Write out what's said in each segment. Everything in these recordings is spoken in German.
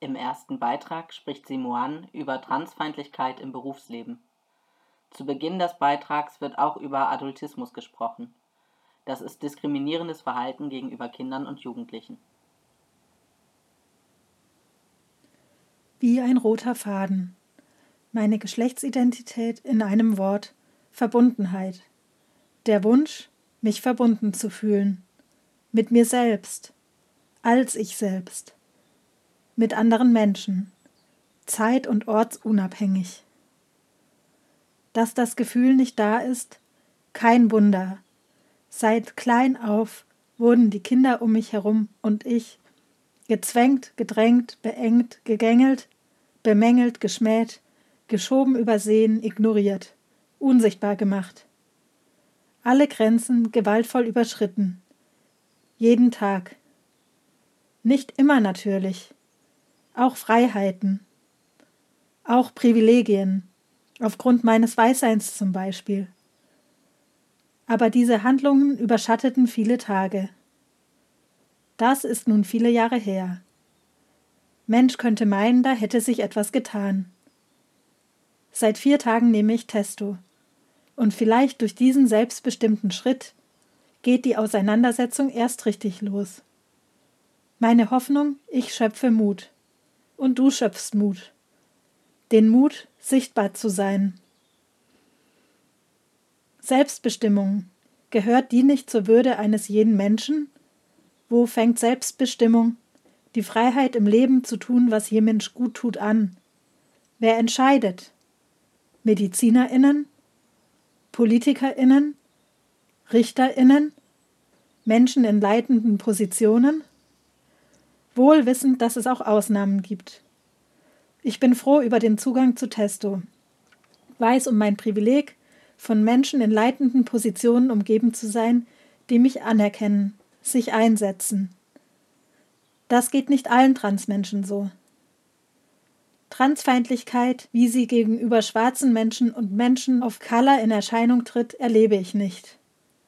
Im ersten Beitrag spricht Simoan über Transfeindlichkeit im Berufsleben. Zu Beginn des Beitrags wird auch über Adultismus gesprochen. Das ist diskriminierendes Verhalten gegenüber Kindern und Jugendlichen. Wie ein roter Faden. Meine Geschlechtsidentität in einem Wort: Verbundenheit. Der Wunsch, mich verbunden zu fühlen. Mit mir selbst. Als ich selbst. Mit anderen Menschen. Zeit- und ortsunabhängig. Dass das Gefühl nicht da ist, kein Wunder. Seit klein auf wurden die Kinder um mich herum und ich gezwängt, gedrängt, beengt, gegängelt, bemängelt, geschmäht, geschoben, übersehen, ignoriert, unsichtbar gemacht. Alle Grenzen gewaltvoll überschritten. Jeden Tag. Nicht immer natürlich. Auch Freiheiten. Auch Privilegien. Aufgrund meines Weißseins zum Beispiel. Aber diese Handlungen überschatteten viele Tage. Das ist nun viele Jahre her. Mensch könnte meinen, da hätte sich etwas getan. Seit 4 Tagen nehme ich Testo. Und vielleicht durch diesen selbstbestimmten Schritt geht die Auseinandersetzung erst richtig los. Meine Hoffnung, ich schöpfe Mut. Und du schöpfst Mut. Den Mut, sichtbar zu sein. Selbstbestimmung. Gehört die nicht zur Würde eines jeden Menschen? Wo fängt Selbstbestimmung, die Freiheit im Leben zu tun, was jedem Mensch gut tut, an? Wer entscheidet? MedizinerInnen? PolitikerInnen? RichterInnen? Menschen in leitenden Positionen? Wohl wissend, dass es auch Ausnahmen gibt. Ich bin froh über den Zugang zu Testo. Weiß um mein Privileg, von Menschen in leitenden Positionen umgeben zu sein, die mich anerkennen, sich einsetzen. Das geht nicht allen Transmenschen so. Transfeindlichkeit, wie sie gegenüber schwarzen Menschen und Menschen of Color in Erscheinung tritt, erlebe ich nicht.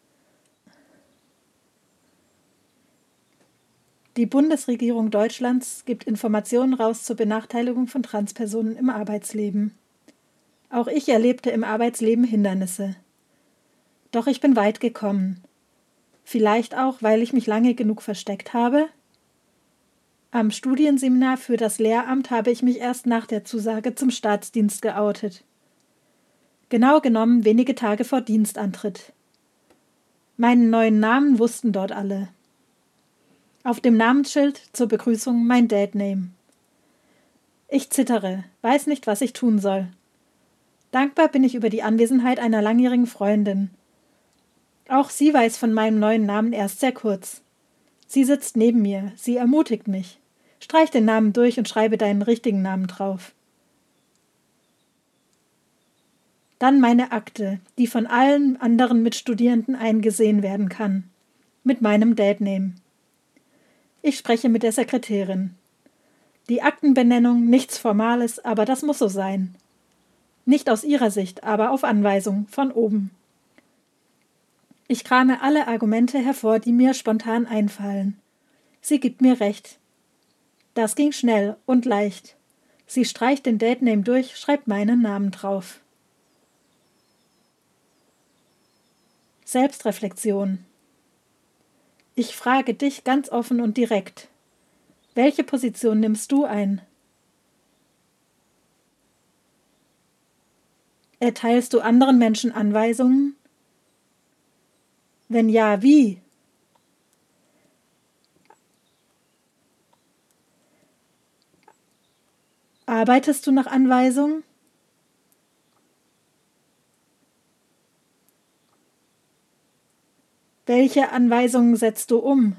Die Bundesregierung Deutschlands gibt Informationen raus zur Benachteiligung von Transpersonen im Arbeitsleben. Auch ich erlebte im Arbeitsleben Hindernisse. Doch ich bin weit gekommen. Vielleicht auch, weil ich mich lange genug versteckt habe? Am Studienseminar für das Lehramt habe ich mich erst nach der Zusage zum Staatsdienst geoutet. Genau genommen wenige Tage vor Dienstantritt. Meinen neuen Namen wussten dort alle. Auf dem Namensschild zur Begrüßung mein Dad-Name. Ich zittere, weiß nicht, was ich tun soll. Dankbar bin ich über die Anwesenheit einer langjährigen Freundin. Auch sie weiß von meinem neuen Namen erst sehr kurz. Sie sitzt neben mir, sie ermutigt mich. Streich den Namen durch und schreibe deinen richtigen Namen drauf. Dann meine Akte, die von allen anderen Mitstudierenden eingesehen werden kann. Mit meinem Dad-Name. Ich spreche mit der Sekretärin. Die Aktenbenennung, nichts Formales, aber das muss so sein. Nicht aus ihrer Sicht, aber auf Anweisung, von oben. Ich krame alle Argumente hervor, die mir spontan einfallen. Sie gibt mir recht. Das ging schnell und leicht. Sie streicht den Date-Name durch, schreibt meinen Namen drauf. Selbstreflexion. Ich frage dich ganz offen und direkt. Welche Position nimmst du ein? Erteilst du anderen Menschen Anweisungen? Wenn ja, wie? Arbeitest du nach Anweisungen? Welche Anweisungen setzt du um?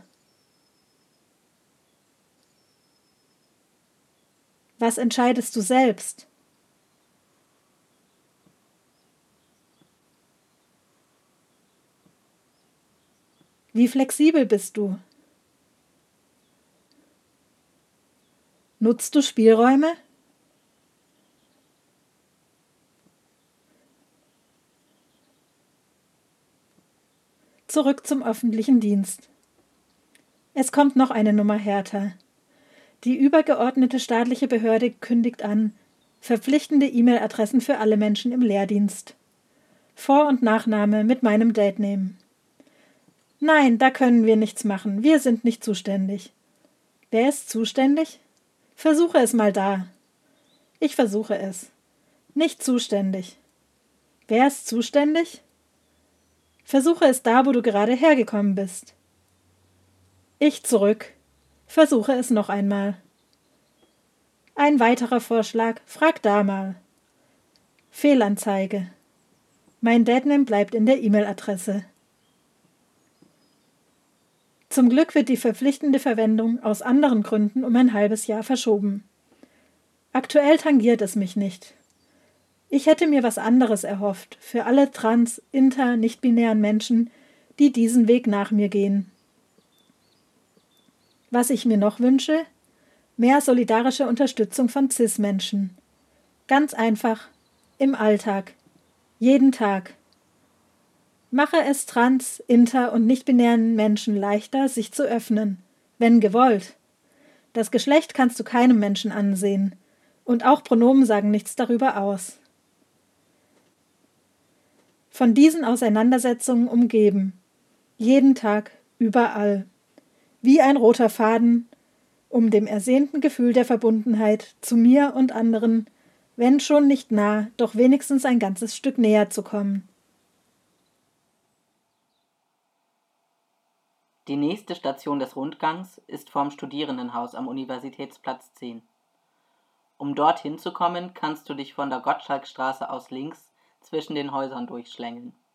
Was entscheidest du selbst? Wie flexibel bist du? Nutzt du Spielräume? Zurück zum öffentlichen Dienst. Es kommt noch eine Nummer härter. Die übergeordnete staatliche Behörde kündigt an, verpflichtende E-Mail-Adressen für alle Menschen im Lehrdienst. Vor- und Nachname mit meinem Datename. Nein, da können wir nichts machen. Wir sind nicht zuständig. Wer ist zuständig? Versuche es mal da. Ich versuche es. Nicht zuständig. Wer ist zuständig? Versuche es da, wo du gerade hergekommen bist. Ich zurück. Versuche es noch einmal. Ein weiterer Vorschlag, frag da mal. Fehlanzeige. Mein Datename bleibt in der E-Mail-Adresse. Zum Glück wird die verpflichtende Verwendung aus anderen Gründen um ein halbes Jahr verschoben. Aktuell tangiert es mich nicht. Ich hätte mir was anderes erhofft für alle trans-, inter-, nicht-binären Menschen, die diesen Weg nach mir gehen. Was ich mir noch wünsche? Mehr solidarische Unterstützung von cis-Menschen. Ganz einfach, im Alltag, jeden Tag. Mache es trans-, inter- und nicht-binären Menschen leichter, sich zu öffnen, wenn gewollt. Das Geschlecht kannst du keinem Menschen ansehen, und auch Pronomen sagen nichts darüber aus. Von diesen Auseinandersetzungen umgeben, jeden Tag, überall, wie ein roter Faden, um dem ersehnten Gefühl der Verbundenheit zu mir und anderen, wenn schon nicht nah, doch wenigstens ein ganzes Stück näher zu kommen. Die nächste Station des Rundgangs ist vorm Studierendenhaus am Universitätsplatz 10. Um dorthin zu kommen, kannst du dich von der Gottschalkstraße aus links zwischen den Häusern durchschlängeln